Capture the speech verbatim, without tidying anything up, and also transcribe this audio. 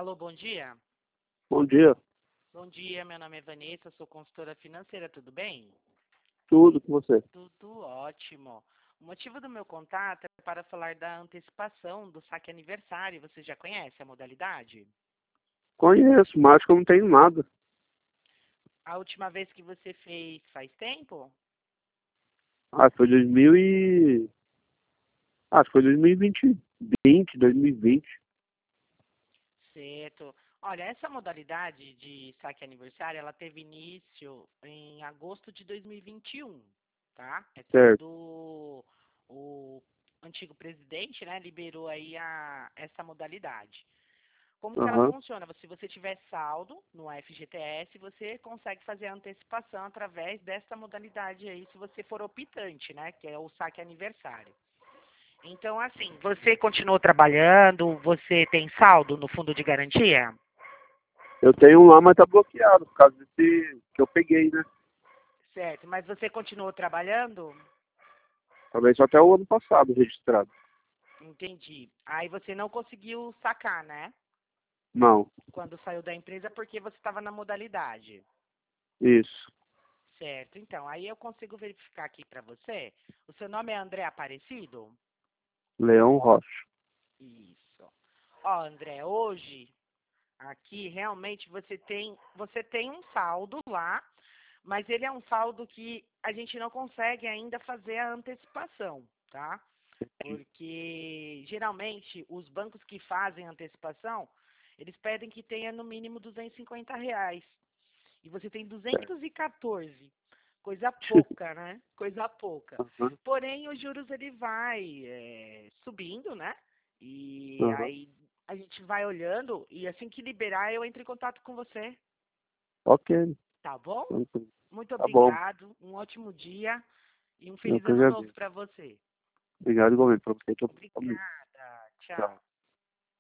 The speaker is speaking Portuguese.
Alô, bom dia. Bom dia, Bom dia, meu nome é Vanessa, sou consultora financeira, tudo bem? tudo com você. Tudo ótimo. O motivo do meu contato é para falar da antecipação do saque aniversário. Você já conhece a modalidade? Conheço, mas acho que eu não tenho nada. A última vez que você fez faz tempo? Ah, foi dois mil e... Acho que foi dois mil e vinte, vinte, dois mil e vinte. Certo. Olha, essa modalidade de saque aniversário, ela teve início em agosto de dois mil e vinte e um, tá? É Certo. quando o antigo presidente, né, liberou aí a, essa modalidade. Como que ela Aham. funciona? Se você tiver saldo no F G T S, você consegue fazer a antecipação através dessa modalidade aí, se você for optante, né, que é o saque aniversário. Então, assim, você continuou trabalhando, você tem saldo no fundo de garantia? Eu tenho um lá, mas tá bloqueado por causa desse que eu peguei, né? Certo, mas você continuou trabalhando? Talvez só até o ano passado registrado. Entendi. Aí você não conseguiu sacar, né? Não, Quando saiu da empresa porque você estava na modalidade. isso. Certo, então, aí eu consigo verificar aqui para você. O seu nome é André Aparecido? Leão Rocha. Isso. Ó, André, hoje aqui realmente você tem, você tem um saldo lá, mas ele é um saldo que a gente não consegue ainda fazer a antecipação, tá? Porque geralmente os bancos que fazem antecipação, eles pedem que tenha no mínimo duzentos e cinquenta reais. E você tem duzentos e quatorze. Coisa pouca, né? Coisa pouca. Aham, Porém, os juros ele vai é, subindo, né? E aham. aí a gente vai olhando e assim que liberar eu entro em contato com você, Ok, tá bom? tranquilo. Muito Tá bom. obrigado, um ótimo dia e um Eu feliz que ano novo agradeço. para você. Obrigado igualmente pra você. Tô... Obrigada, Tchau. tchau.